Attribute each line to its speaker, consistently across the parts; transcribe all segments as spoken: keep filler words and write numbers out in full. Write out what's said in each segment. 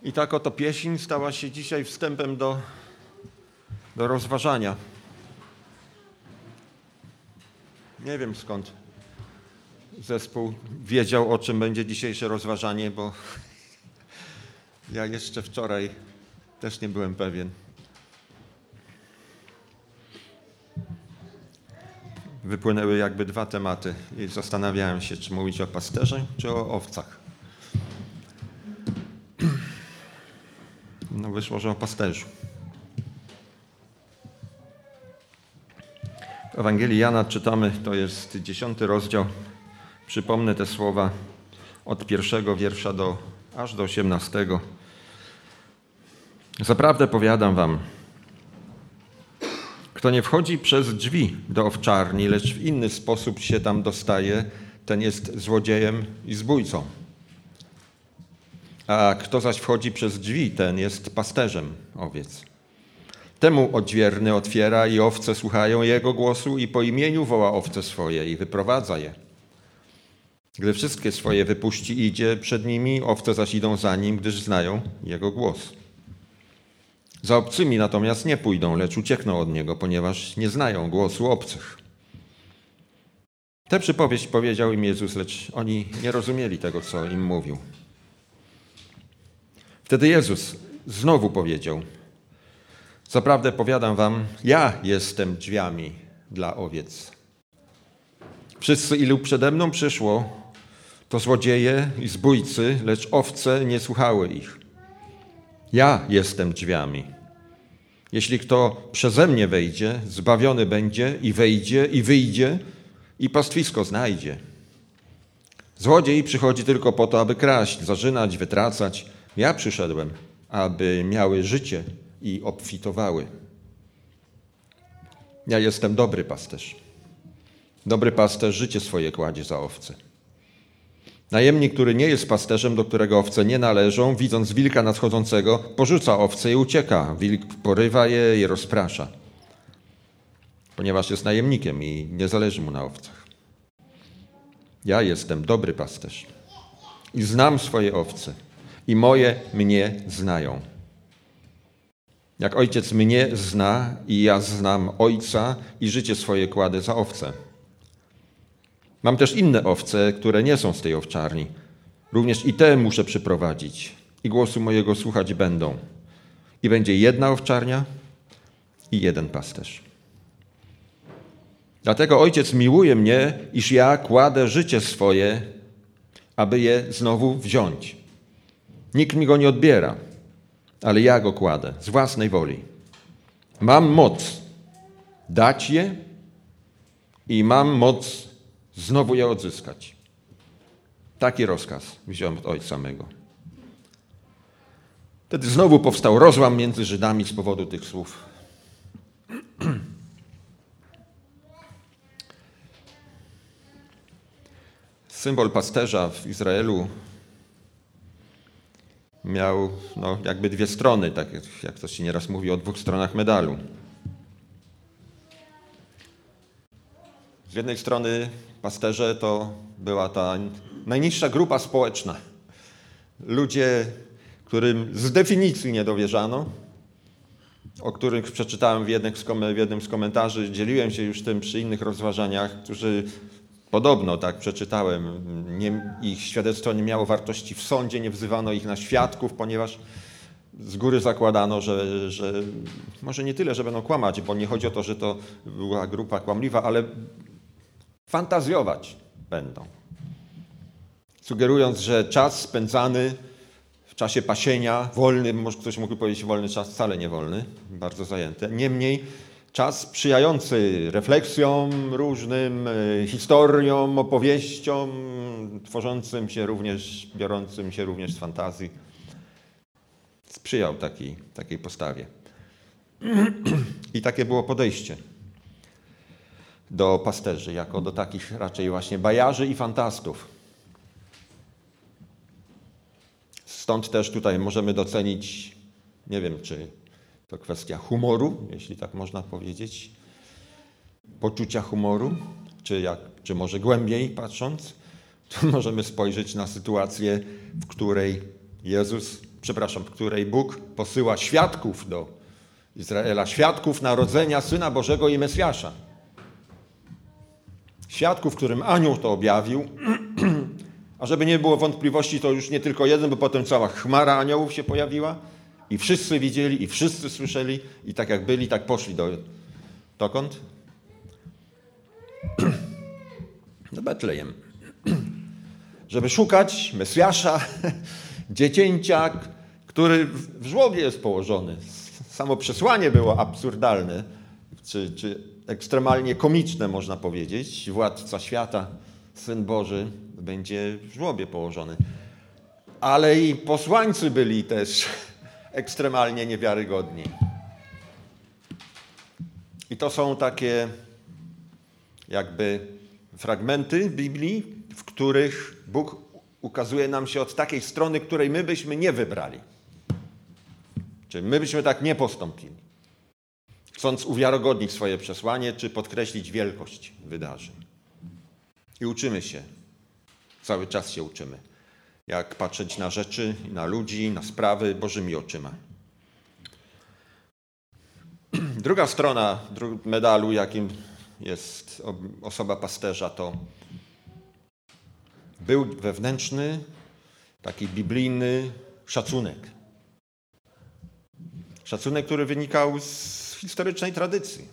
Speaker 1: I tak oto pieśń stała się dzisiaj wstępem do, do rozważania. Nie wiem, skąd zespół wiedział, o czym będzie dzisiejsze rozważanie, bo ja jeszcze wczoraj też nie byłem pewien. Wypłynęły jakby dwa tematy i zastanawiałem się, czy mówić o pasterze, czy o owcach. No wyszło, że o pasterzu. W Ewangelii Jana czytamy, to jest dziesiąty rozdział. Przypomnę te słowa od pierwszego wiersza do, aż do osiemnastego. Zaprawdę powiadam wam, kto nie wchodzi przez drzwi do owczarni, lecz w inny sposób się tam dostaje, ten jest złodziejem i zbójcą. A kto zaś wchodzi przez drzwi, ten jest pasterzem owiec. Temu odźwierny otwiera i owce słuchają jego głosu i po imieniu woła owce swoje i wyprowadza je. Gdy wszystkie swoje wypuści, idzie przed nimi, owce zaś idą za nim, gdyż znają jego głos. Za obcymi natomiast nie pójdą, lecz uciekną od niego, ponieważ nie znają głosu obcych. Tę przypowieść powiedział im Jezus, lecz oni nie rozumieli tego, co im mówił. Wtedy Jezus znowu powiedział: zaprawdę powiadam wam, ja jestem drzwiami dla owiec. Wszyscy, ilu przede mną przyszło, to złodzieje i zbójcy, lecz owce nie słuchały ich. Ja jestem drzwiami. Jeśli kto przeze mnie wejdzie, zbawiony będzie i wejdzie i wyjdzie i pastwisko znajdzie. Złodziej przychodzi tylko po to, aby kraść, zarzynać, wytracać. Ja przyszedłem, aby miały życie i obfitowały. Ja jestem dobry pasterz. Dobry pasterz życie swoje kładzie za owce. Najemnik, który nie jest pasterzem, do którego owce nie należą, widząc wilka nadchodzącego, porzuca owce i ucieka. Wilk porywa je i rozprasza, ponieważ jest najemnikiem i nie zależy mu na owcach. Ja jestem dobry pasterz i znam swoje owce i moje mnie znają. Jak ojciec mnie zna i ja znam ojca i życie swoje kładę za owce. Mam też inne owce, które nie są z tej owczarni. Również i te muszę przyprowadzić i głosu mojego słuchać będą. I będzie jedna owczarnia i jeden pasterz. Dlatego ojciec miłuje mnie, iż ja kładę życie swoje, aby je znowu wziąć. Nikt mi go nie odbiera, ale ja go kładę z własnej woli. Mam moc dać je i mam moc znowu je odzyskać. Taki rozkaz wziąłem od Ojca mego. Wtedy znowu powstał rozłam między Żydami z powodu tych słów. Symbol pasterza w Izraelu miał no, jakby dwie strony, tak jak to się nieraz mówi o dwóch stronach medalu. Z jednej strony pasterze to była ta najniższa grupa społeczna. Ludzie, którym z definicji nie dowierzano, o których przeczytałem w jednym z, kom- w jednym z komentarzy, dzieliłem się już tym przy innych rozważaniach, którzy podobno, tak przeczytałem, nie, ich świadectwo nie miało wartości w sądzie, nie wzywano ich na świadków, ponieważ z góry zakładano, że, że może nie tyle, że będą kłamać, bo nie chodzi o to, że to była grupa kłamliwa, ale fantazjować będą. Sugerując, że czas spędzany w czasie pasienia, wolny, może ktoś mógł powiedzieć wolny czas, wcale nie wolny, bardzo zajęty. Niemniej czas sprzyjający refleksjom różnym, historiom, opowieściom, tworzącym się również, biorącym się również z fantazji. Sprzyjał takiej, takiej postawie. I takie było podejście do pasterzy, jako do takich raczej właśnie bajarzy i fantastów. Stąd też tutaj możemy docenić, nie wiem, czy to kwestia humoru, jeśli tak można powiedzieć, poczucia humoru, czy, jak, czy może głębiej patrząc, to możemy spojrzeć na sytuację, w której Jezus przepraszam, w której Bóg posyła świadków do Izraela, świadków narodzenia Syna Bożego i Mesjasza. Świadków, którym anioł to objawił, a żeby nie było wątpliwości, to już nie tylko jeden, bo potem cała chmara aniołów się pojawiła i wszyscy widzieli, i wszyscy słyszeli, i tak jak byli, tak poszli do... Dokąd? Do Betlejem. Żeby szukać Mesjasza, dziecięcia, który w żłobie jest położony. Samo przesłanie było absurdalne, czy, czy ekstremalnie komiczne, można powiedzieć. Władca świata, Syn Boży, będzie w żłobie położony. Ale i posłańcy byli też ekstremalnie niewiarygodni. I to są takie jakby fragmenty Biblii, w których Bóg ukazuje nam się od takiej strony, której my byśmy nie wybrali. Czyli my byśmy tak nie postąpili, chcąc uwiarygodnić swoje przesłanie, czy podkreślić wielkość wydarzeń. I uczymy się, cały czas się uczymy, jak patrzeć na rzeczy, na ludzi, na sprawy Bożymi oczyma. Druga strona medalu, jakim jest osoba pasterza, to był wewnętrzny, taki biblijny szacunek. Szacunek, który wynikał z historycznej tradycji.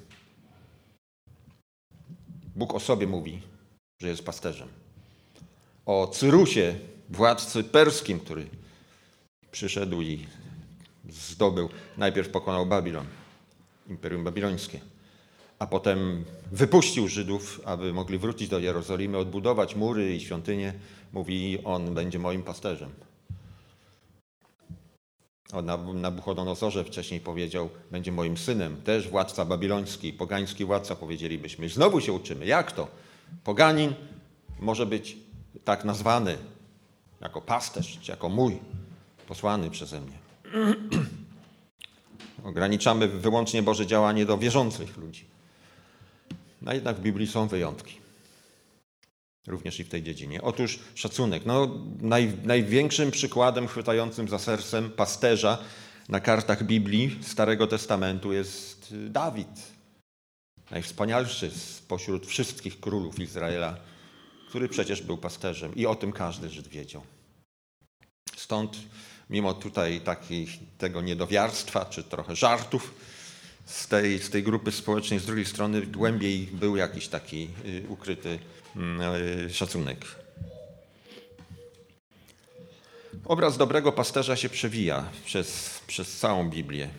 Speaker 1: Bóg o sobie mówi, że jest pasterzem. O Cyrusie, władcy perskim, który przyszedł i zdobył, najpierw pokonał Babilon, Imperium Babilońskie, a potem wypuścił Żydów, aby mogli wrócić do Jerozolimy, odbudować mury i świątynię. Mówi, on będzie moim pasterzem. O Nabuchodonozorze wcześniej powiedział, będzie moim synem, też władca babiloński, pogański władca, powiedzielibyśmy. Znowu się uczymy, jak to? Poganin może być tak nazwany jako pasterz, czy jako mój, posłany przeze mnie. Ograniczamy wyłącznie Boże działanie do wierzących ludzi. No jednak w Biblii są wyjątki. Również i w tej dziedzinie. Otóż szacunek. No, naj, największym przykładem chwytającym za sercem pasterza na kartach Biblii Starego Testamentu jest Dawid. Najwspanialszy spośród wszystkich królów Izraela, który przecież był pasterzem. I o tym każdy Żyd wiedział. Stąd, mimo tutaj takich, tego niedowiarstwa, czy trochę żartów z tej, z tej grupy społecznej, z drugiej strony głębiej był jakiś taki y, ukryty y, szacunek. Obraz dobrego pasterza się przewija przez, przez całą Biblię.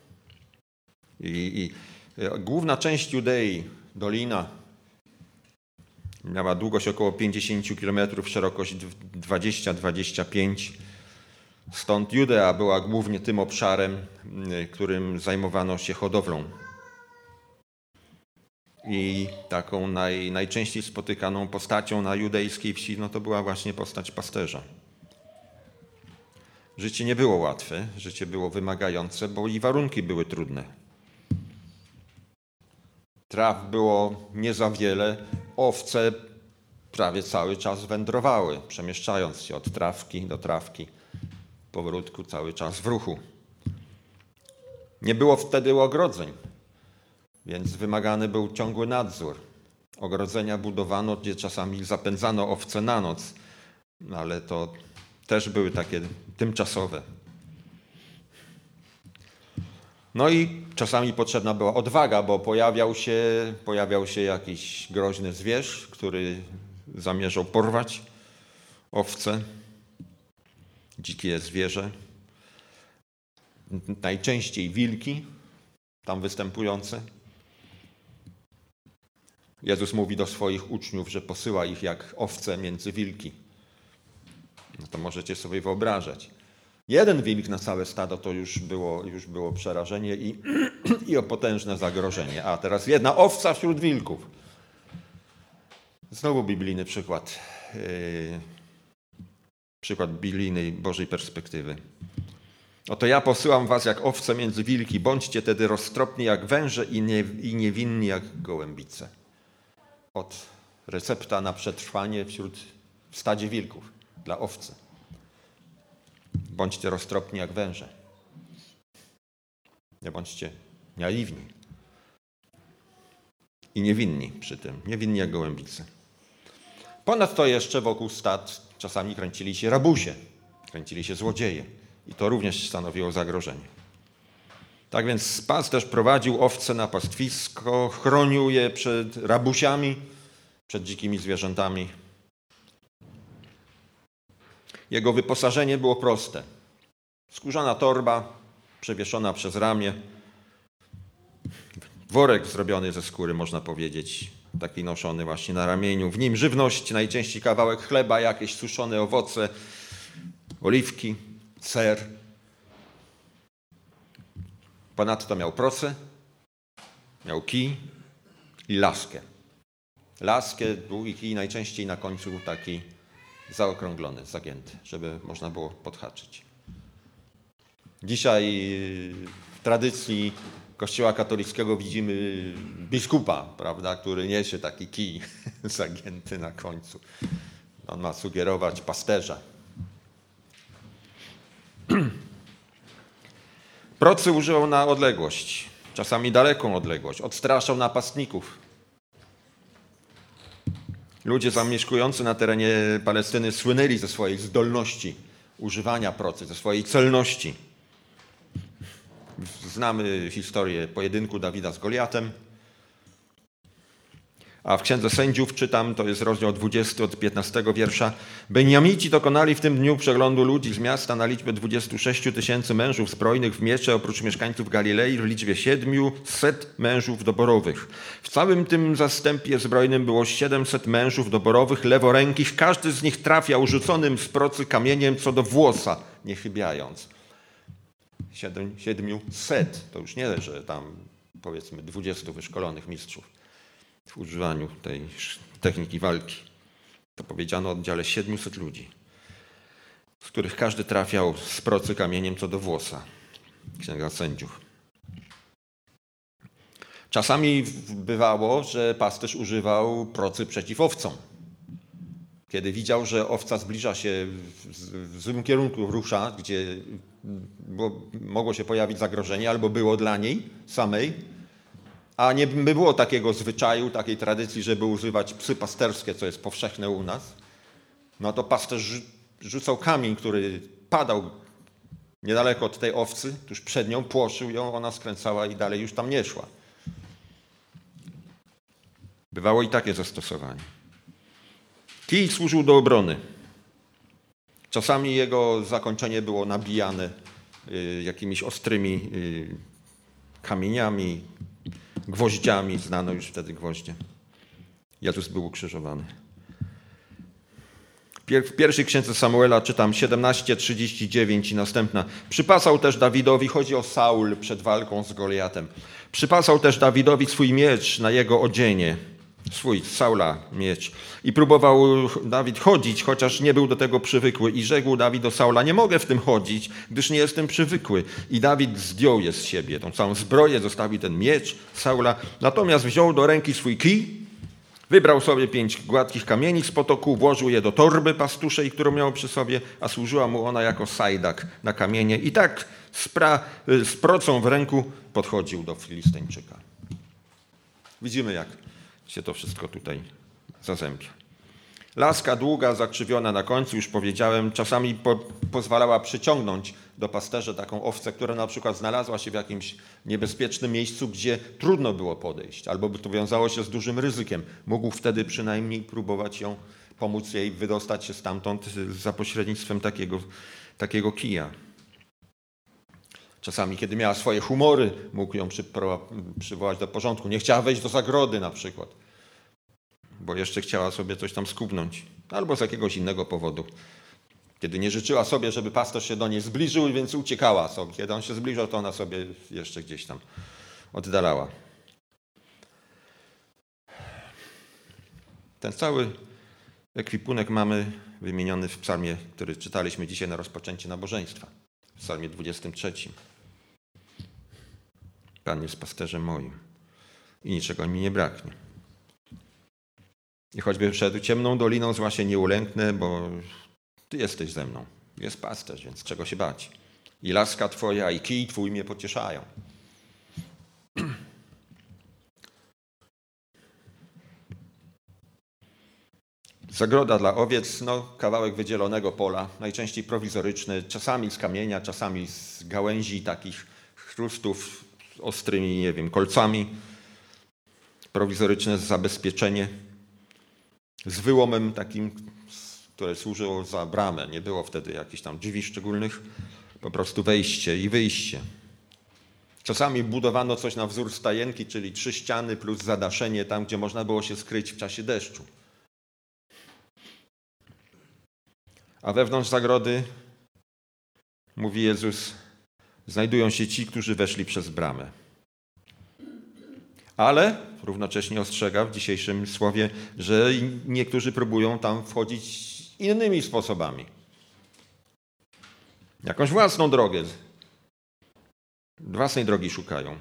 Speaker 1: I, i y, główna część Judei, dolina, miała długość około pięćdziesiąt kilometrów, szerokość dwadzieścia do dwudziestu pięciu. Stąd Judea była głównie tym obszarem, którym zajmowano się hodowlą. I taką naj, najczęściej spotykaną postacią na judejskiej wsi, no to była właśnie postać pasterza. Życie nie było łatwe, życie było wymagające, bo i warunki były trudne. Traw było nie za wiele, owce prawie cały czas wędrowały, przemieszczając się od trawki do trawki. Powrótku cały czas w ruchu. Nie było wtedy ogrodzeń, więc wymagany był ciągły nadzór. Ogrodzenia budowano, gdzie czasami zapędzano owce na noc, ale to też były takie tymczasowe. No i czasami potrzebna była odwaga, bo pojawiał się, pojawiał się jakiś groźny zwierz, który zamierzał porwać owce. Dzikie zwierzę, najczęściej wilki tam występujące. Jezus mówi do swoich uczniów, że posyła ich jak owce między wilki. No to możecie sobie wyobrażać. Jeden wilk na całe stado to już było, już było przerażenie i, i o potężne zagrożenie. A teraz jedna owca wśród wilków. Znowu biblijny przykład. Yy, Przykład biblijnej Bożej perspektywy. Oto ja posyłam was jak owce między wilki. Bądźcie tedy roztropni jak węże i, nie, i niewinni jak gołębice. Od recepta na przetrwanie wśród w stadzie wilków dla owcy. Bądźcie roztropni jak węże. Nie bądźcie naiwni. I niewinni przy tym. Niewinni jak gołębicy. Ponadto jeszcze wokół stad czasami kręcili się rabusie. Kręcili się złodzieje. I to również stanowiło zagrożenie. Tak więc pasterz prowadził owce na pastwisko, chronił je przed rabusiami, przed dzikimi zwierzętami. Jego wyposażenie było proste. Skórzana torba, przewieszona przez ramię. Worek zrobiony ze skóry, można powiedzieć, taki noszony właśnie na ramieniu. W nim żywność, najczęściej kawałek chleba, jakieś suszone owoce, oliwki, ser. Ponadto miał proce, miał kij i laskę. Laskę, długi kij, najczęściej na końcu taki zaokrąglony, zagięty, żeby można było podhaczyć. Dzisiaj w tradycji Kościoła katolickiego widzimy biskupa, prawda, który niesie taki kij zagięty na końcu. On ma sugerować pasterza. Procy używał na odległość, czasami daleką odległość. Odstraszał napastników. Ludzie zamieszkujący na terenie Palestyny słynęli ze swojej zdolności używania procy, ze swojej celności. Znamy historię pojedynku Dawida z Goliatem. A w Księdze Sędziów czytam, to jest rozdział dwudziesty od piętnastego wiersza. Benjamici dokonali w tym dniu przeglądu ludzi z miasta na liczbę dwudziestu sześciu tysięcy mężów zbrojnych w miecze, oprócz mieszkańców Galilei w liczbie siedmiuset mężów doborowych. W całym tym zastępie zbrojnym było siedemset mężów doborowych, leworękich. Każdy z nich trafiał rzuconym z procy kamieniem co do włosa, nie chybiając. Siedem, siedmiuset, to już nie, że tam powiedzmy dwudziestu wyszkolonych mistrzów w używaniu tej techniki walki. To powiedziano o oddziale siedmiuset ludzi, z których każdy trafiał z procy kamieniem co do włosa. Księga Sędziów. Czasami bywało, że pasterz używał procy przeciw owcom. Kiedy widział, że owca zbliża się w złym kierunku, rusza, gdzie było, mogło się pojawić zagrożenie, albo było dla niej samej, a nie było takiego zwyczaju, takiej tradycji, żeby używać psy pasterskie, co jest powszechne u nas, no to pasterz rzucał kamień, który padał niedaleko od tej owcy, tuż przed nią, płoszył ją, ona skręcała i dalej już tam nie szła. Bywało i takie zastosowanie. Kij służył do obrony. Czasami jego zakończenie było nabijane y, jakimiś ostrymi y, kamieniami, gwoździami, znano już wtedy gwoździe. Jezus był ukrzyżowany. W pierwszej księdze Samuela czytam siedemnaście trzydzieści dziewięć i następna. Przypasał też Dawidowi, chodzi o Saul przed walką z Goliatem. Przypasał też Dawidowi swój miecz na jego odzienie. Swój, Saula, miecz. I próbował Dawid chodzić, chociaż nie był do tego przywykły. I rzekł Dawid do Saula, nie mogę w tym chodzić, gdyż nie jestem przywykły. I Dawid zdjął je z siebie, tą całą zbroję, zostawił ten miecz Saula. Natomiast wziął do ręki swój kij, wybrał sobie pięć gładkich kamieni z potoku, włożył je do torby pastuszej, którą miał przy sobie, a służyła mu ona jako sajdak na kamienie. I tak z, pra, z procą w ręku podchodził do Filistyńczyka. Widzimy, jak się to wszystko tutaj zazębia. Laska długa, zakrzywiona na końcu, już powiedziałem, czasami po, pozwalała przyciągnąć do pasterza taką owcę, która na przykład znalazła się w jakimś niebezpiecznym miejscu, gdzie trudno było podejść, albo by to wiązało się z dużym ryzykiem. Mógł wtedy przynajmniej próbować ją, pomóc jej wydostać się stamtąd za pośrednictwem takiego, takiego kija. Czasami, kiedy miała swoje humory, mógł ją przywołać do porządku. Nie chciała wejść do zagrody na przykład, bo jeszcze chciała sobie coś tam skubnąć, albo z jakiegoś innego powodu. Kiedy nie życzyła sobie, żeby pasterz się do niej zbliżył, więc uciekała sobie. Kiedy on się zbliżał, to ona sobie jeszcze gdzieś tam oddalała. Ten cały ekwipunek mamy wymieniony w psalmie, który czytaliśmy dzisiaj na rozpoczęcie nabożeństwa. W psalmie dwudziestym trzecim. Pan jest pasterzem moim i niczego mi nie braknie. I choćby szedł ciemną doliną, zła się nie ulęknę, bo Ty jesteś ze mną. Jest pasterz, więc czego się bać? I laska twoja, i kij twój mnie pocieszają. Zagroda dla owiec, no kawałek wydzielonego pola, najczęściej prowizoryczny, czasami z kamienia, czasami z gałęzi takich chrustów z ostrymi, nie wiem, kolcami. Prowizoryczne zabezpieczenie z wyłomem takim, które służyło za bramę. Nie było wtedy jakichś tam drzwi szczególnych, po prostu wejście i wyjście. Czasami budowano coś na wzór stajenki, czyli trzy ściany plus zadaszenie tam, gdzie można było się skryć w czasie deszczu. A wewnątrz zagrody, mówi Jezus, znajdują się ci, którzy weszli przez bramę. Ale równocześnie ostrzega w dzisiejszym słowie, że niektórzy próbują tam wchodzić innymi sposobami. Jakąś własną drogę. Własnej drogi szukają.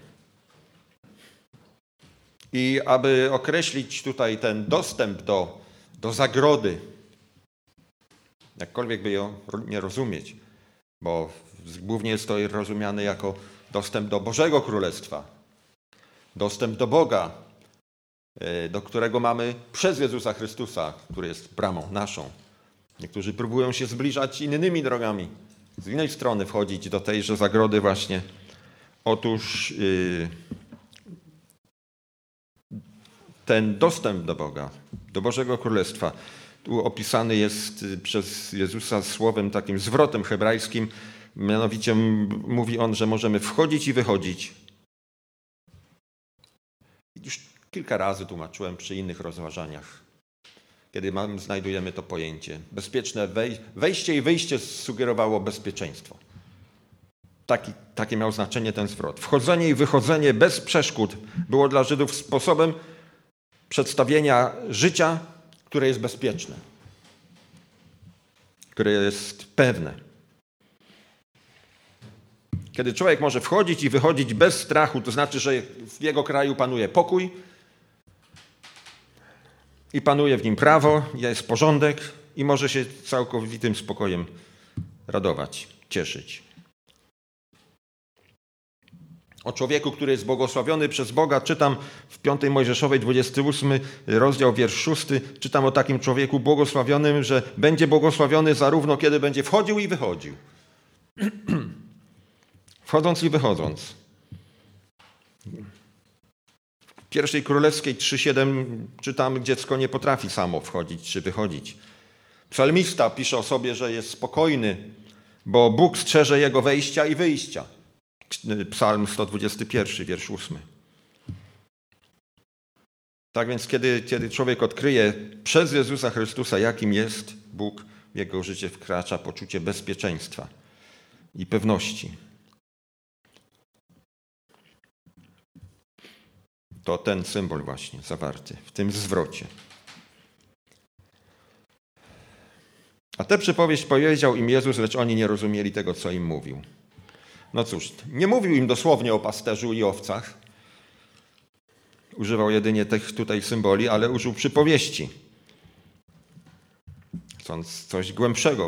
Speaker 1: I aby określić tutaj ten dostęp do, do zagrody, jakkolwiek by ją nie rozumieć, bo głównie jest to rozumiane jako dostęp do Bożego Królestwa, dostęp do Boga, do którego mamy przez Jezusa Chrystusa, który jest bramą naszą. Niektórzy próbują się zbliżać innymi drogami, z innej strony wchodzić do tejże zagrody właśnie. Otóż ten dostęp do Boga, do Bożego Królestwa, tu opisany jest przez Jezusa słowem takim zwrotem hebrajskim, mianowicie mówi on, że możemy wchodzić i wychodzić. Już kilka razy tłumaczyłem przy innych rozważaniach, kiedy mamy, znajdujemy to pojęcie. Bezpieczne wejście i wyjście sugerowało bezpieczeństwo. Taki, takie miał znaczenie ten zwrot. Wchodzenie i wychodzenie bez przeszkód było dla Żydów sposobem przedstawienia życia, które jest bezpieczne, które jest pewne. Kiedy człowiek może wchodzić i wychodzić bez strachu, to znaczy, że w jego kraju panuje pokój i panuje w nim prawo, jest porządek i może się całkowitym spokojem radować, cieszyć. O człowieku, który jest błogosławiony przez Boga, czytam w piątej Mojżeszowej, dwudziesty ósmy rozdział, wiersz szósty, czytam o takim człowieku błogosławionym, że będzie błogosławiony zarówno kiedy będzie wchodził i wychodził. Wchodząc i wychodząc. W pierwszej Królewskiej trzy siedem czytamy, dziecko nie potrafi samo wchodzić czy wychodzić. Psalmista pisze o sobie, że jest spokojny, bo Bóg strzeże jego wejścia i wyjścia. Psalm sto dwudziesty pierwszy, wiersz ósmy. Tak więc, kiedy, kiedy człowiek odkryje przez Jezusa Chrystusa, jakim jest Bóg, w jego życie wkracza poczucie bezpieczeństwa i pewności. To ten symbol właśnie zawarty w tym zwrocie. A tę przypowieść powiedział im Jezus, lecz oni nie rozumieli tego, co im mówił. No cóż, nie mówił im dosłownie o pasterzu i owcach. Używał jedynie tych tutaj symboli, ale użył przypowieści. Chcąc coś głębszego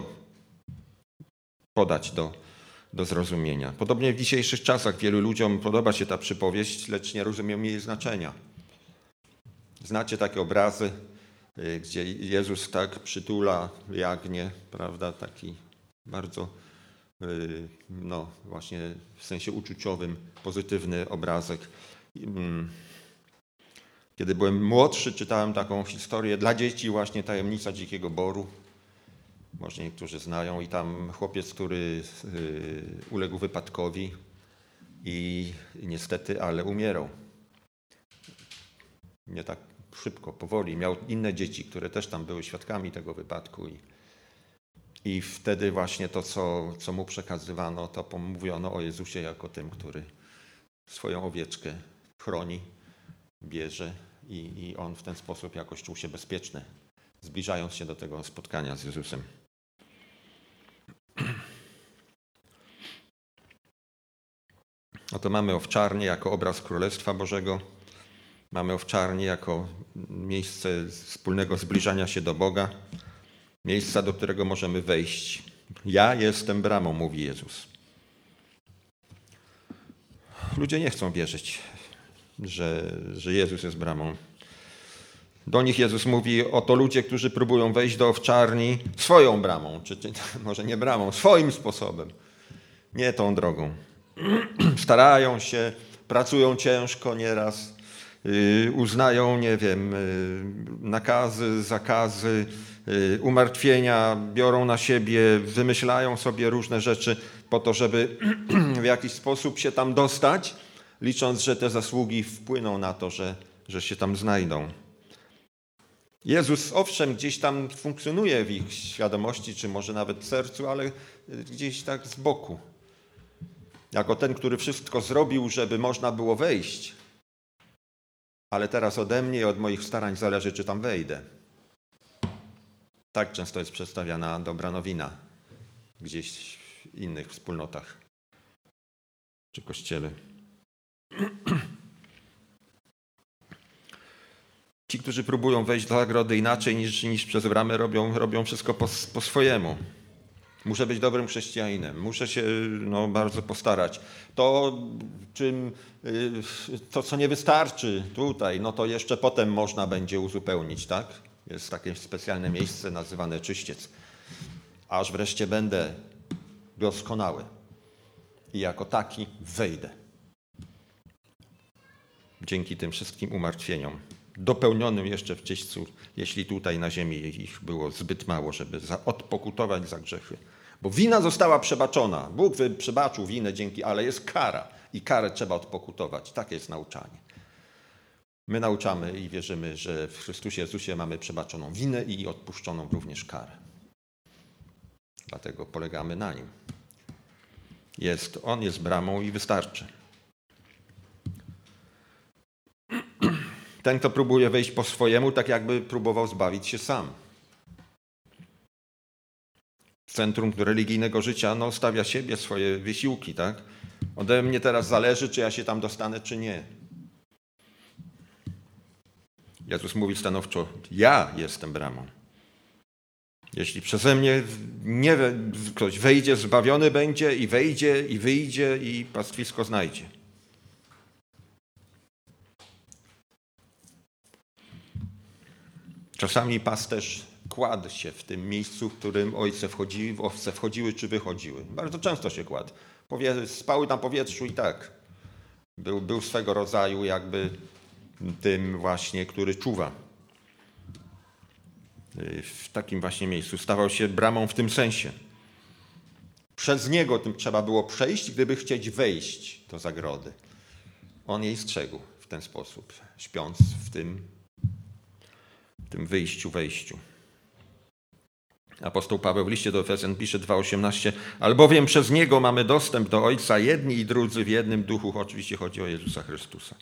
Speaker 1: podać do, do zrozumienia. Podobnie w dzisiejszych czasach wielu ludziom podoba się ta przypowieść, lecz nie rozumieją jej znaczenia. Znacie takie obrazy, gdzie Jezus tak przytula jagnię, prawda, taki bardzo, no właśnie w sensie uczuciowym, pozytywny obrazek. Kiedy byłem młodszy, czytałem taką historię dla dzieci, właśnie Tajemnica Dzikiego Boru. Może niektórzy znają. I tam chłopiec, który uległ wypadkowi i niestety, ale umierał. Nie tak szybko, powoli. Miał inne dzieci, które też tam były świadkami tego wypadku. I, i wtedy właśnie to, co, co mu przekazywano, to mówiono o Jezusie jako tym, który swoją owieczkę chroni, bierze i, i on w ten sposób jakoś czuł się bezpieczny, zbliżając się do tego spotkania z Jezusem. Oto mamy owczarnię jako obraz Królestwa Bożego. Mamy owczarnię jako miejsce wspólnego zbliżania się do Boga. Miejsca, do którego możemy wejść Ja jestem bramą, mówi Jezus. Ludzie nie chcą wierzyć, że, że Jezus jest bramą. Do nich Jezus mówi, oto ludzie, którzy próbują wejść do owczarni swoją bramą, czy, czy może nie bramą, swoim sposobem, nie tą drogą. Starają się, pracują ciężko nieraz, yy, uznają, nie wiem, yy, nakazy, zakazy, yy, umartwienia, biorą na siebie, wymyślają sobie różne rzeczy po to, żeby w jakiś sposób się tam dostać, licząc, że te zasługi wpłyną na to, że, że się tam znajdą. Jezus owszem gdzieś tam funkcjonuje w ich świadomości, czy może nawet sercu, ale gdzieś tak z boku. Jako ten, który wszystko zrobił, żeby można było wejść. Ale teraz ode mnie i od moich starań zależy, czy tam wejdę. Tak często jest przedstawiana dobra nowina gdzieś w innych wspólnotach czy kościele. Ci, którzy próbują wejść do zagrody inaczej niż, niż przez bramę, robią, robią wszystko po, po swojemu. Muszę być dobrym chrześcijaninem, muszę się no, bardzo postarać. To, czym, to, co nie wystarczy tutaj, no to jeszcze potem można będzie uzupełnić, tak? Jest takie specjalne miejsce nazywane czyściec. Aż wreszcie będę doskonały i jako taki wejdę. Dzięki tym wszystkim umartwieniom. Dopełnionym jeszcze w czyśćcu, jeśli tutaj na ziemi ich było zbyt mało, żeby za, odpokutować za grzechy. Bo wina została przebaczona. Bóg przebaczył winę dzięki, ale jest kara i karę trzeba odpokutować. Takie jest nauczanie. My nauczamy i wierzymy, że w Chrystusie Jezusie mamy przebaczoną winę i odpuszczoną również karę. Dlatego polegamy na Nim. Jest, On jest bramą i wystarczy. Ten, kto próbuje wejść po swojemu, tak jakby próbował zbawić się sam. W centrum religijnego życia no, stawia siebie, swoje wysiłki, tak? Ode mnie teraz zależy, czy ja się tam dostanę, czy nie. Jezus mówi stanowczo, ja jestem bramą. Jeśli przeze mnie nie, ktoś wejdzie, zbawiony będzie i wejdzie, i wyjdzie, i pastwisko znajdzie. Czasami pasterz kładł się w tym miejscu, w którym ojce wchodziły, owce wchodziły czy wychodziły. Bardzo często się kładł. Powie, spały na powietrzu i tak. Był, był swego rodzaju jakby tym właśnie, który czuwa. W takim właśnie miejscu. Stawał się bramą w tym sensie. Przez niego tym trzeba było przejść, gdyby chcieć wejść do zagrody. On jej strzegł w ten sposób, śpiąc w tym, w tym wyjściu, wejściu. Apostoł Paweł w liście do Efezjan pisze dwa osiemnaście, albowiem przez niego mamy dostęp do Ojca, jedni i drudzy w jednym duchu. Oczywiście chodzi o Jezusa Chrystusa.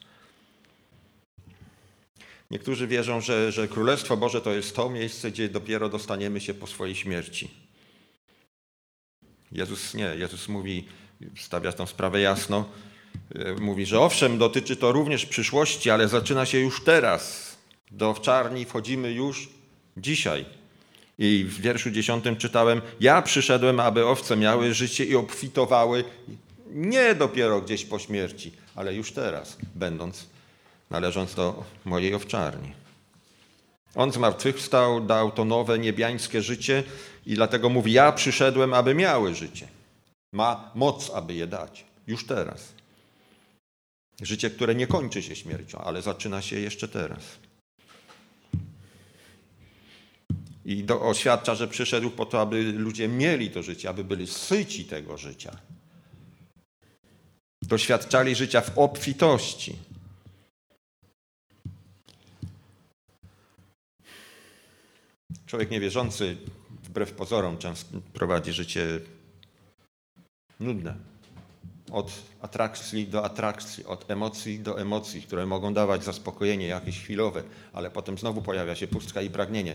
Speaker 1: Niektórzy wierzą, że, że Królestwo Boże to jest to miejsce, gdzie dopiero dostaniemy się po swojej śmierci. Jezus nie. Jezus mówi, stawia tę sprawę jasno, mówi, że owszem, dotyczy to również przyszłości, ale zaczyna się już teraz. Do owczarni wchodzimy już dzisiaj. I w wierszu dziesiątym czytałem, ja przyszedłem, aby owce miały życie i obfitowały nie dopiero gdzieś po śmierci, ale już teraz, będąc, należąc do mojej owczarni. On zmartwychwstał, dał to nowe, niebiańskie życie i dlatego mówi, ja przyszedłem, aby miały życie. Ma moc, aby je dać. Już teraz. Życie, które nie kończy się śmiercią, ale zaczyna się jeszcze teraz. I do, oświadcza, że przyszedł po to, aby ludzie mieli to życie, aby byli syci tego życia. Doświadczali życia w obfitości. Człowiek niewierzący, wbrew pozorom, często prowadzi życie nudne. Od atrakcji do atrakcji, od emocji do emocji, które mogą dawać zaspokojenie jakieś chwilowe, ale potem znowu pojawia się pustka i pragnienie.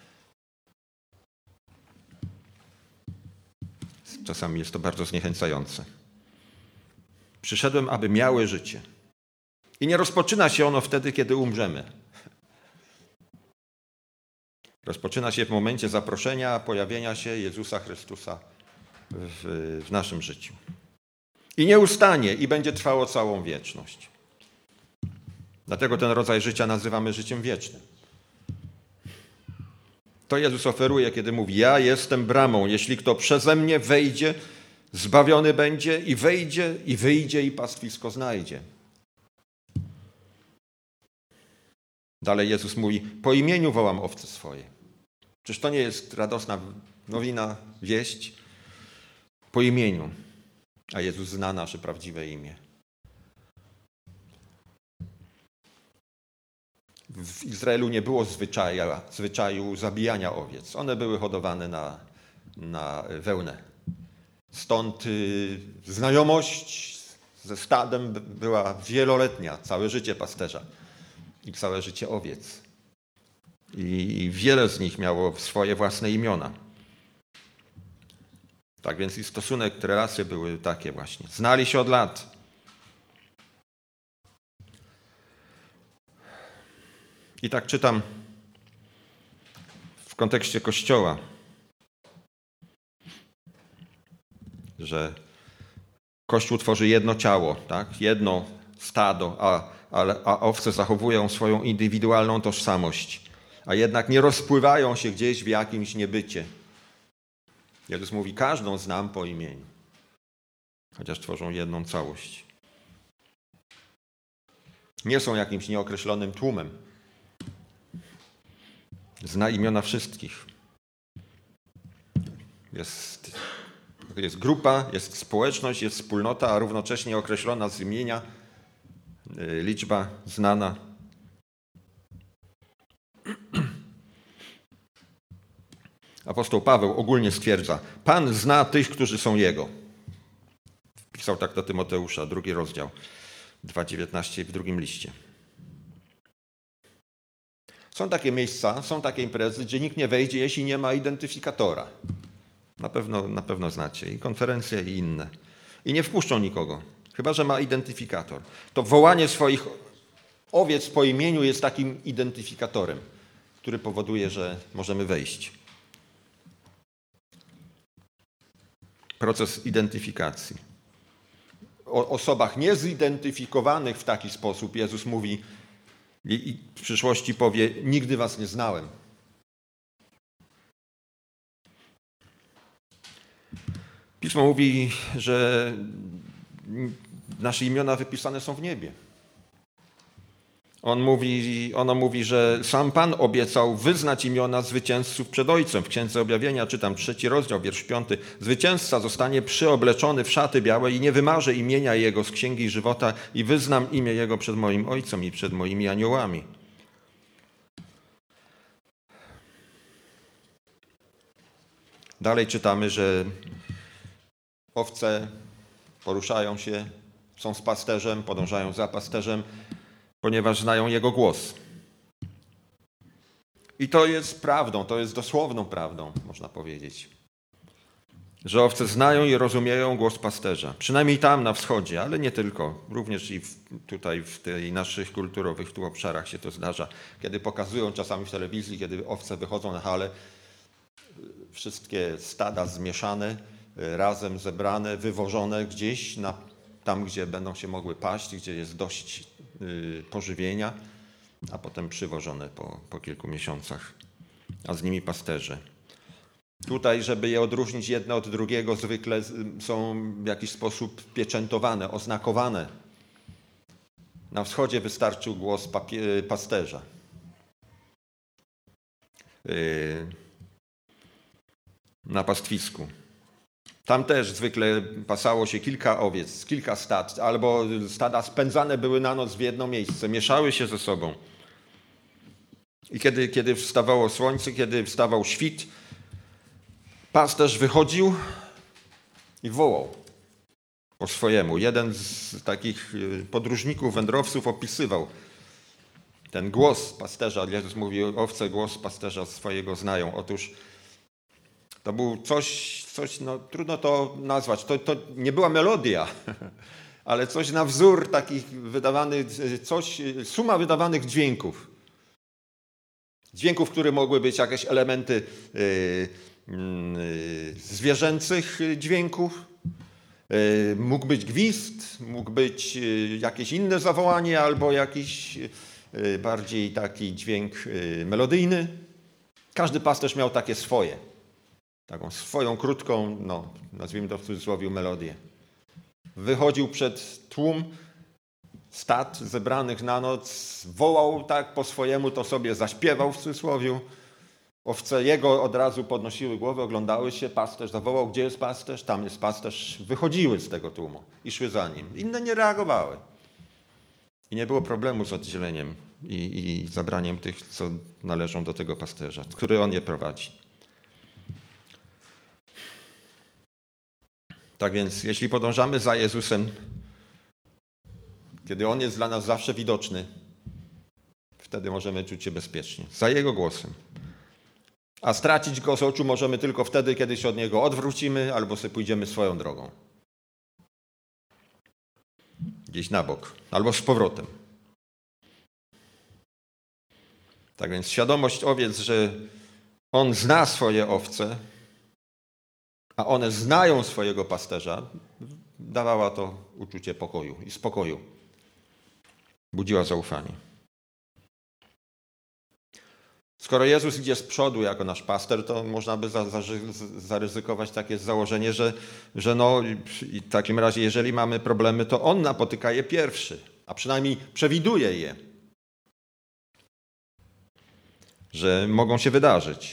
Speaker 1: Czasami jest to bardzo zniechęcające. Przyszedłem, aby miały życie. I nie rozpoczyna się ono wtedy, kiedy umrzemy. Rozpoczyna się w momencie zaproszenia, pojawienia się Jezusa Chrystusa w, w naszym życiu. I nie ustanie i będzie trwało całą wieczność. Dlatego ten rodzaj życia nazywamy życiem wiecznym. To Jezus oferuje, kiedy mówi: ja jestem bramą, jeśli kto przeze mnie wejdzie, zbawiony będzie i wejdzie i wyjdzie i pastwisko znajdzie. Dalej Jezus mówi: po imieniu wołam owce swoje. Czyż to nie jest radosna nowina, wieść? Po imieniu. A Jezus zna nasze prawdziwe imię. W Izraelu nie było zwyczaju, zwyczaju zabijania owiec. One były hodowane na, na wełnę. Stąd y, znajomość ze stadem była wieloletnia, całe życie pasterza i całe życie owiec. I, i wiele z nich miało swoje własne imiona. Tak więc i stosunek, relacje były takie właśnie. Znali się od lat. I tak czytam w kontekście Kościoła, że Kościół tworzy jedno ciało, tak? Jedno stado, a, a, a owce zachowują swoją indywidualną tożsamość, a jednak nie rozpływają się gdzieś w jakimś niebycie. Jezus mówi: każdą znam po imieniu, chociaż tworzą jedną całość. Nie są jakimś nieokreślonym tłumem. Zna imiona wszystkich. Jest, jest grupa, jest społeczność, jest wspólnota, a równocześnie określona z imienia, liczba znana. Apostoł Paweł ogólnie stwierdza: Pan zna tych, którzy są Jego. Pisał tak do Tymoteusza, drugi rozdział, dwa dziewiętnaście w drugim liście. Są takie miejsca, są takie imprezy, gdzie nikt nie wejdzie, jeśli nie ma identyfikatora. Na pewno, na pewno znacie. I konferencje, i inne. I nie wpuszczą nikogo, chyba że ma identyfikator. To wołanie swoich owiec po imieniu jest takim identyfikatorem, który powoduje, że możemy wejść. Proces identyfikacji. O osobach niezidentyfikowanych w taki sposób Jezus mówi i w przyszłości powie: nigdy was nie znałem. Pismo mówi, że nasze imiona wypisane są w niebie. On mówi, ono mówi, że sam Pan obiecał wyznać imiona zwycięzców przed Ojcem. W Księdze Objawienia czytam trzeci rozdział, wiersz piąty. Zwycięzca zostanie przyobleczony w szaty białe i nie wymarzę imienia Jego z Księgi Żywota i wyznam imię Jego przed moim Ojcem i przed moimi aniołami. Dalej czytamy, że owce poruszają się, są z pasterzem, podążają za pasterzem, ponieważ znają Jego głos. I to jest prawdą, to jest dosłowną prawdą, można powiedzieć. Że owce znają i rozumieją głos pasterza. Przynajmniej tam na wschodzie, ale nie tylko. Również i w, tutaj w tych naszych kulturowych tu obszarach się to zdarza. Kiedy pokazują czasami w telewizji, kiedy owce wychodzą na halę, wszystkie stada zmieszane, razem zebrane, wywożone gdzieś na, tam, gdzie będą się mogły paść, gdzie jest dość y, pożywienia, a potem przywożone po, po kilku miesiącach, a z nimi pasterze. Tutaj, żeby je odróżnić jedno od drugiego, zwykle są w jakiś sposób pieczętowane, oznakowane. Na wschodzie wystarczył głos papie- pasterza. Y, na pastwisku. Tam też zwykle pasało się kilka owiec, kilka stad, albo stada spędzane były na noc w jedno miejsce, mieszały się ze sobą. I kiedy, kiedy wstawało słońce, kiedy wstawał świt, pasterz wychodził i wołał po swojemu. Jeden z takich podróżników, wędrowców opisywał ten głos pasterza. Jezus mówi: owce głos pasterza swojego znają. Otóż to był coś, coś no, trudno to nazwać. To, to nie była melodia, ale coś na wzór takich wydawanych, coś, suma wydawanych dźwięków. Dźwięków, które mogły być jakieś elementy yy, yy, zwierzęcych dźwięków. Yy, mógł być gwizd, mógł być yy, jakieś inne zawołanie albo jakiś yy, bardziej taki dźwięk yy, melodyjny. Każdy pasterz miał takie swoje. Taką swoją krótką, no, nazwijmy to w cudzysłowie, melodię. Wychodził przed tłum stad zebranych na noc, wołał tak po swojemu, to sobie zaśpiewał w cudzysłowie. Owce jego od razu podnosiły głowę, oglądały się, pasterz zawołał, gdzie jest pasterz? Tam jest pasterz. Wychodziły z tego tłumu i szły za nim. Inne nie reagowały. I nie było problemu z oddzieleniem i, i zabraniem tych, co należą do tego pasterza, który on je prowadzi. Tak więc, jeśli podążamy za Jezusem, kiedy On jest dla nas zawsze widoczny, wtedy możemy czuć się bezpiecznie. Za Jego głosem. A stracić Go z oczu możemy tylko wtedy, kiedy się od Niego odwrócimy albo sobie pójdziemy swoją drogą. Gdzieś na bok. Albo z powrotem. Tak więc świadomość owiec, że On zna swoje owce, a one znają swojego pasterza, dawała to uczucie pokoju i spokoju. Budziła zaufanie. Skoro Jezus idzie z przodu jako nasz paster, to można by za, za, zaryzykować takie założenie, że, że no, w takim razie, jeżeli mamy problemy, to On napotyka je pierwszy, a przynajmniej przewiduje je, że mogą się wydarzyć.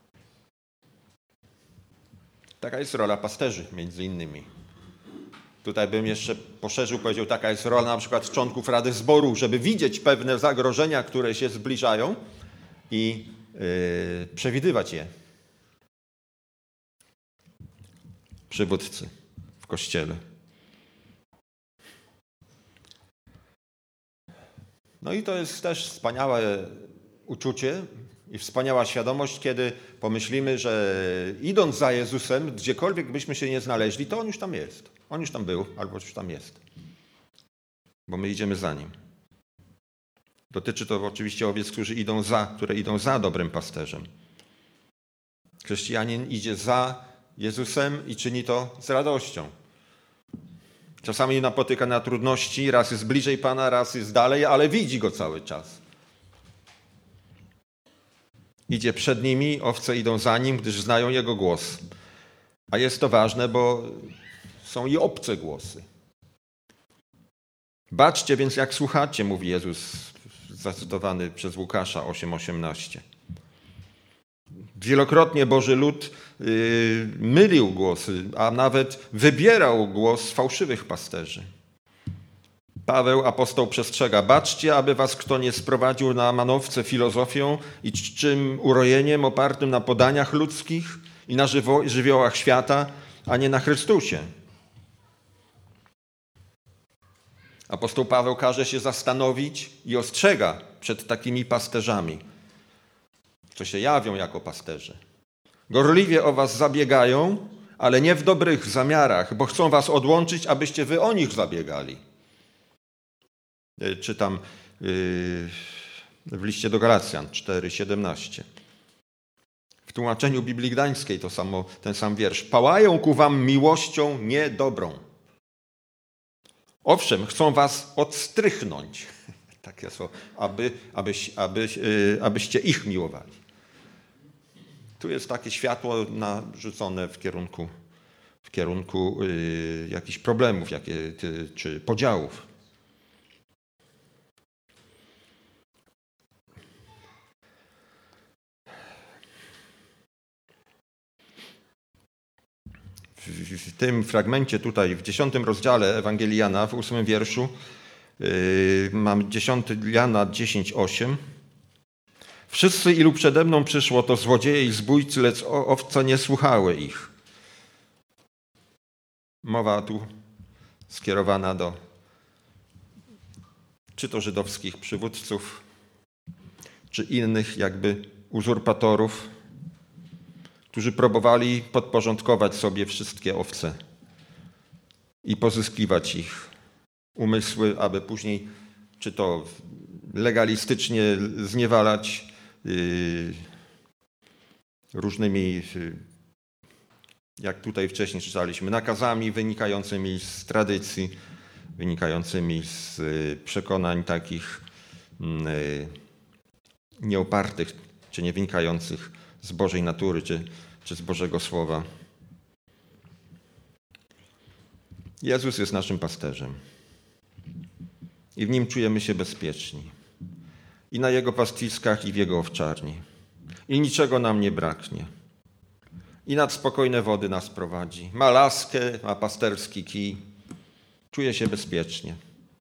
Speaker 1: Taka jest rola pasterzy, między innymi. Tutaj bym jeszcze poszerzył, powiedział, taka jest rola na przykład członków Rady Zboru, żeby widzieć pewne zagrożenia, które się zbliżają i yy, przewidywać je. Przywódcy w Kościele. No i to jest też wspaniałe uczucie i wspaniała świadomość, kiedy pomyślimy, że idąc za Jezusem, gdziekolwiek byśmy się nie znaleźli, to On już tam jest. On już tam był, albo już tam jest. Bo my idziemy za Nim. Dotyczy to oczywiście owiec, którzy idą za, które idą za dobrym pasterzem. Chrześcijanin idzie za Jezusem i czyni to z radością. Czasami napotyka na trudności, raz jest bliżej Pana, raz jest dalej, ale widzi Go cały czas. Idzie przed nimi, owce idą za Nim, gdyż znają Jego głos. A jest to ważne, bo są i obce głosy. Baczcie więc, jak słuchacie, mówi Jezus, zacytowany przez Łukasza osiem osiemnaście. Wielokrotnie Boży lud yy, mylił głosy, a nawet wybierał głos fałszywych pasterzy. Paweł, apostoł, przestrzega: baczcie, aby was kto nie sprowadził na manowce filozofią i czczym urojeniem opartym na podaniach ludzkich i na żywo, żywiołach świata, a nie na Chrystusie. Apostoł Paweł każe się zastanowić i ostrzega przed takimi pasterzami, co się jawią jako pasterze. Gorliwie o was zabiegają, ale nie w dobrych zamiarach, bo chcą was odłączyć, abyście wy o nich zabiegali. Czytam w liście do Galacjan cztery siedemnaście. W tłumaczeniu Biblii Gdańskiej to samo, ten sam wiersz. Pałają ku wam miłością niedobrą. Owszem, chcą was odstrychnąć, takie słowo, aby, abyś, abyś, abyście ich miłowali. Tu jest takie światło narzucone w kierunku, w kierunku y, jakichś problemów jakie, ty, czy podziałów. W, w tym fragmencie tutaj, w dziesiątym rozdziale Ewangelii Jana, w ósmym wierszu, yy, mam dziesiąty Jana dziesięć osiem. Wszyscy, ilu przede mną przyszło, to złodzieje i zbójcy, lecz owce nie słuchały ich. Mowa tu skierowana do czy to żydowskich przywódców, czy innych jakby uzurpatorów, którzy próbowali podporządkować sobie wszystkie owce i pozyskiwać ich umysły, aby później czy to legalistycznie zniewalać yy, różnymi, jak tutaj wcześniej czytaliśmy, nakazami wynikającymi z tradycji, wynikającymi z przekonań takich yy, nieopartych, czy nie wynikających z Bożej natury, czy, czy z Bożego Słowa. Jezus jest naszym pasterzem i w Nim czujemy się bezpieczni. I na Jego pastwiskach, i w Jego owczarni. I niczego nam nie braknie. I nad spokojne wody nas prowadzi. Ma laskę, ma pasterski kij. Czuje się bezpiecznie.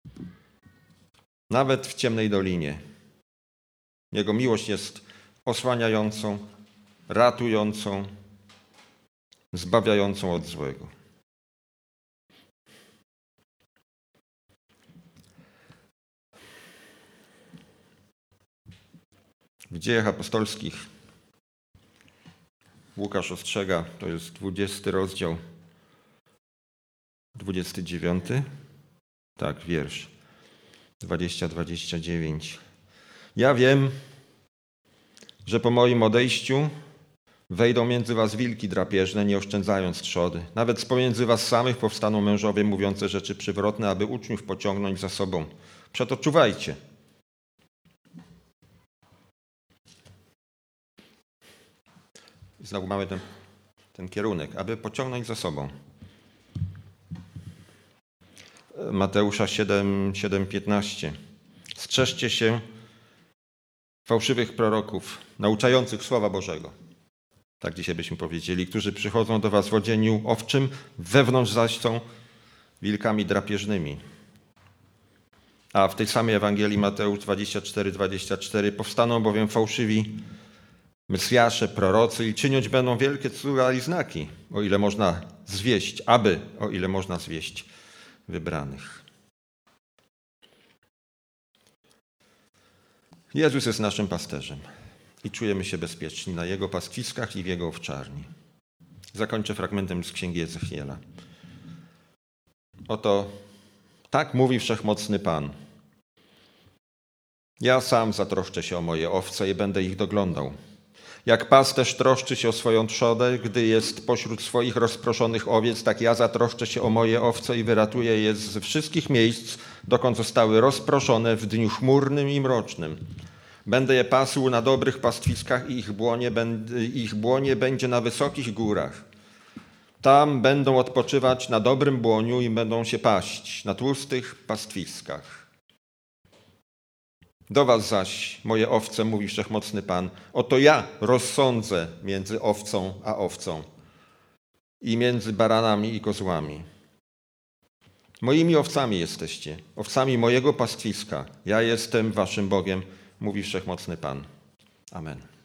Speaker 1: Nawet w ciemnej dolinie. Jego miłość jest osłaniającą, ratującą, zbawiającą od złego. W Dziejach Apostolskich Łukasz ostrzega, to jest dwudziesty rozdział, dwudziesty dziewiąty, tak, wiersz dwadzieścia dwadzieścia dziewięć. Ja wiem, że po moim odejściu wejdą między was wilki drapieżne, nie oszczędzając trzody. Nawet z pomiędzy was samych powstaną mężowie mówiące rzeczy przywrotne, aby uczniów pociągnąć za sobą. Przeto czuwajcie. Znowu mamy ten, ten kierunek, aby pociągnąć za sobą. Mateusza siedem, siedem piętnaście. Strzeżcie się fałszywych proroków, nauczających Słowa Bożego. Tak dzisiaj byśmy powiedzieli, którzy przychodzą do was w odzieniu owczym, wewnątrz zaś są wilkami drapieżnymi. A w tej samej Ewangelii Mateusz dwadzieścia cztery, dwadzieścia cztery powstaną bowiem fałszywi Mesjasze, prorocy i czynić będą wielkie cuda i znaki, o ile można zwieść, aby, o ile można zwieść wybranych. Jezus jest naszym pasterzem i czujemy się bezpieczni na Jego pastwiskach i w Jego owczarni. Zakończę fragmentem z Księgi Ezechiela. Oto tak mówi Wszechmocny Pan. Ja sam zatroszczę się o moje owce i będę ich doglądał. Jak pasterz troszczy się o swoją trzodę, gdy jest pośród swoich rozproszonych owiec, tak ja zatroszczę się o moje owce i wyratuję je ze wszystkich miejsc, dokąd zostały rozproszone w dniu chmurnym i mrocznym. Będę je pasł na dobrych pastwiskach i ich błonie, ich błonie będzie na wysokich górach. Tam będą odpoczywać na dobrym błoniu i będą się paść na tłustych pastwiskach. Do was zaś, moje owce, mówi Wszechmocny Pan, oto ja rozsądzę między owcą a owcą i między baranami i kozłami. Moimi owcami jesteście, owcami mojego pastwiska. Ja jestem waszym Bogiem, mówi Wszechmocny Pan. Amen.